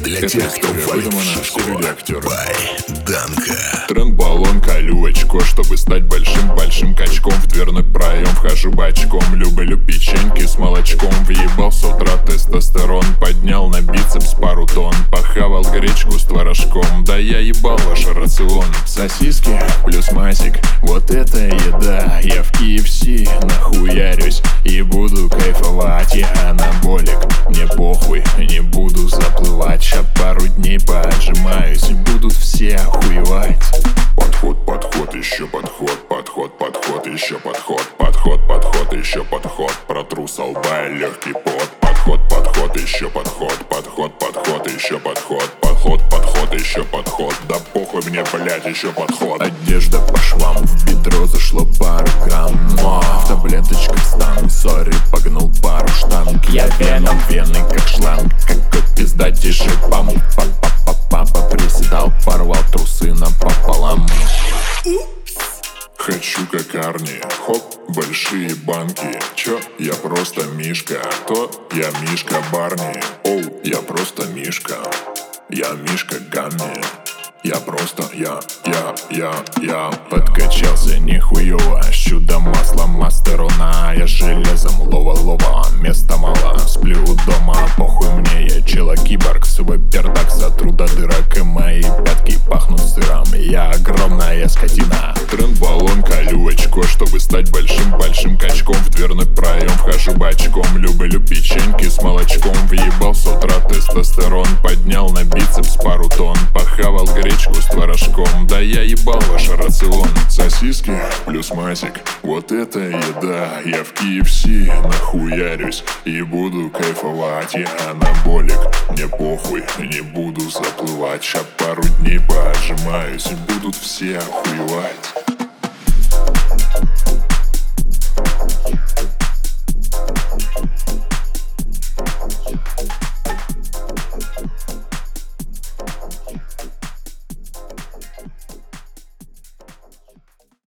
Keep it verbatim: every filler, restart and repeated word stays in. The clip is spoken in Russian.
Для Это тех, кто история валит в выдумана в шишку. стиле актера. Байданка. Тренд-баллон, колю очко, чтобы стать большим-большим качком. В дверной проем вхожу бочком. Люблю печеньки с молочком. Въебал с утра тестостерон. Поднял на бицепс пару тонн. Похавал гречку с творожком. Да я ебал ваш рацион. Сосиски плюс масик, вот это еда. Я в кей эф си нахуярюсь и буду кайфовать. Я анаболик, мне похуй, не буду заплывать. Ща пару дней поотжимаюсь и будут все охуевать. Подход, подход, еще подход, подход, подход, еще подход, подход, подход, еще подход. Протру со лба легкий пот. Подход, подход, еще подход, подход, подход, еще подход, подход, подход, еще подход. Да похуй мне, блять, еще подход. Одежда по швам, в бедро зашло пару грамм. Но в таблеточках стану, сори, погнул пару штанг. Я веном, вены как шланг, какой пиздатейший пам. Папа приседал, порвал трусы напополам. Хочу как Арни, хоп, большие банки. Чё? Я просто Мишка. Кто? Я Мишка Барни. Оу, я просто Мишка. Я Мишка Гамми. Я просто, я, я, я, я подкачался нихуево. Чудо масла мастерона. Я железом лова-лова. Места мало, сплю дома. Похуй мне, я чела-киборг. Свой пердак сотру до дырок. И мои пятки пахнут сыром. Я огромная скотина. Тренд-баллон, колю очко, чтобы стать большим-большим качком. В дверной проем вхожу бочком. Люблю печеньки с молочком. Въебал с утра тестостерон. Поднял на бицепс пару тонн. Похавал гречку с творожком. Да я ебал ваш рацион. Сосиски плюс масик, вот это еда. Я в кей эф си нахуярюсь и буду кайфовать. Я анаболик, мне похуй, не буду заплывать. Ща пару дней поотжимаюсь и будут все охуевать.